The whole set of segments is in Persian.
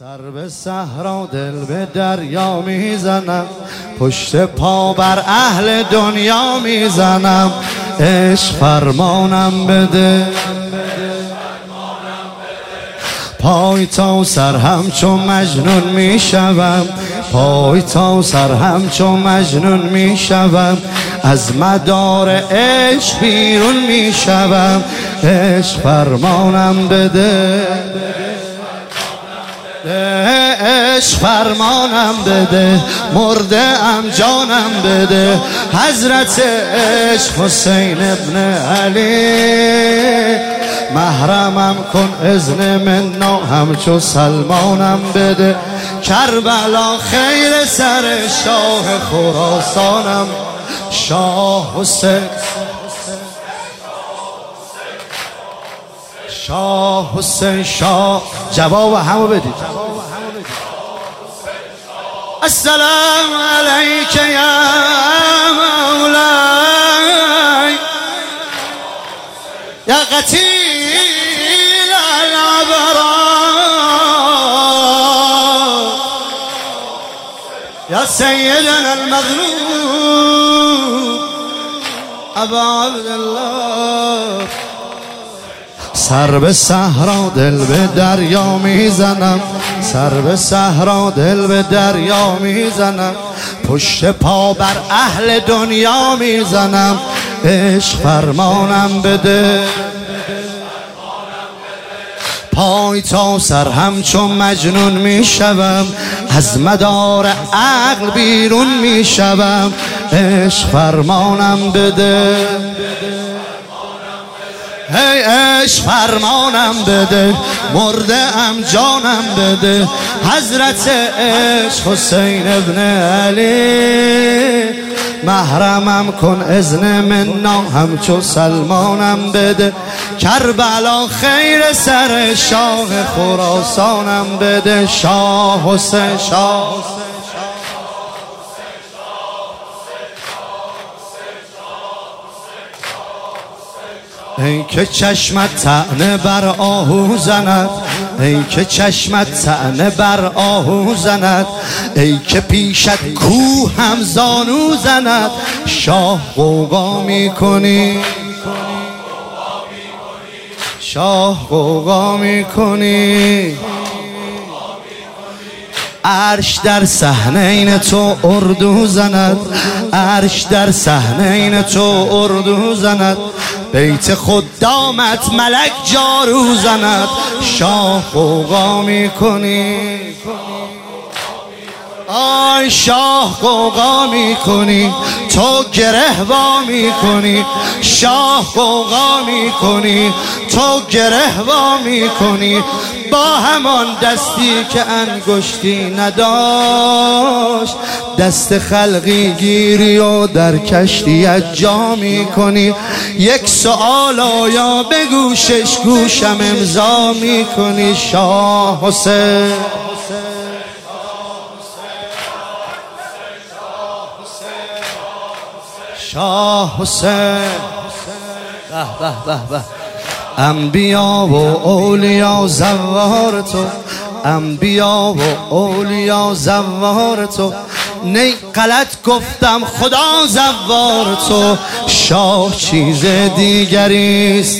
سر به صحرا دل به دریا میزنم، پشت پا بر اهل دنیا میزنم. عشق فرمانم بده، پای تا سر همچون مجنون میشوم، پای تا سر همچون مجنون میشوم. از مدار عشق بیرون میشوم. عشق فرمانم بده، عشق فرمانم بده، مرده ام جانم بده. حضرت عشق حسین ابن علی، محرمم کن اذن منا همچو سلمانم بده. کربلا خیر سر شاه خراسانم، شاه حسین، شاه حسین، شاه. جواب همو بدید. السلام علیک یا مولاي یا قتیل الابرار یا سیدنا المظلوم ابا عبدالله. سر به صحرا دل به دریا میزنم، سر به صحرا دل به دریا میزنم. پشت پا بر اهل دنیا میزنم. عشق فرمانم بده، پای تا سر همچون مجنون میشوم. از مدار عقل بیرون میشوم. عشق فرمانم بده، هی عشق فرمانم بده، مرده ام جانم بده. حضرت عشق حسین ابن علی، محرمم کن اذن منا همچو سلمانم بده. کربلا خیر سر شاه خراسانم بده. شاه حسین، شاه حسین، ای که چشمت طعنه بر آهو زند، ای که چشمت طعنه بر آهو زند. ای که پیشت کوه هم زانو زند. شاه غوغا میکنی، شاه غوغا میکنی. عرش در صحنین تو اردو زند، عرش در صحنین تو اردو زند. بیت خدامت ملک جارو زند. شاه غوغا میکنی، آی شاه غوغا میکنی، تو گره وا میکنی. شاه غوغا میکنی، تو گره وا میکنی. با همان دستی که انگشتی نداشت، دست خلقی گیری و در کشتیت جا میکنی. یک سؤال آیا به گوشش گوشم امضا میکنی. شاه حسین، شاه حسین. به به به به. انبیا و اولیا زوار تو، انبیا و اولیا زوار تو. نی غلط گفتم خدا زوار تو. شاه چیز دیگریست،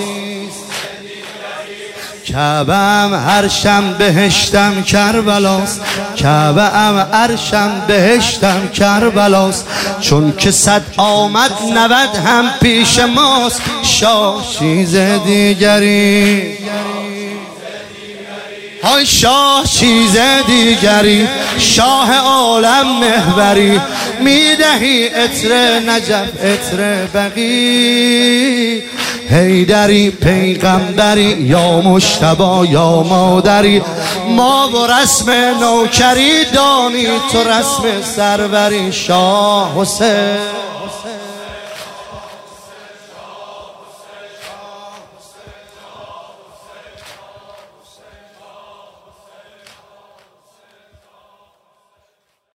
کعبه ام عرشم بهشتم کربلاست. کعبه ام عرشم بهشتم کربلاست. چون که 100 آمد 90 هم پیش ماست. شاه چیز دیگری، های شاه چیز دیگری. شاه عالم محوری، میدهی عطر نجف عطر بقی. حیدری پیغمبری یا مجتبی یا مادری. ما و رسم نوکری دانی تو رسم سروری. شاه حسین.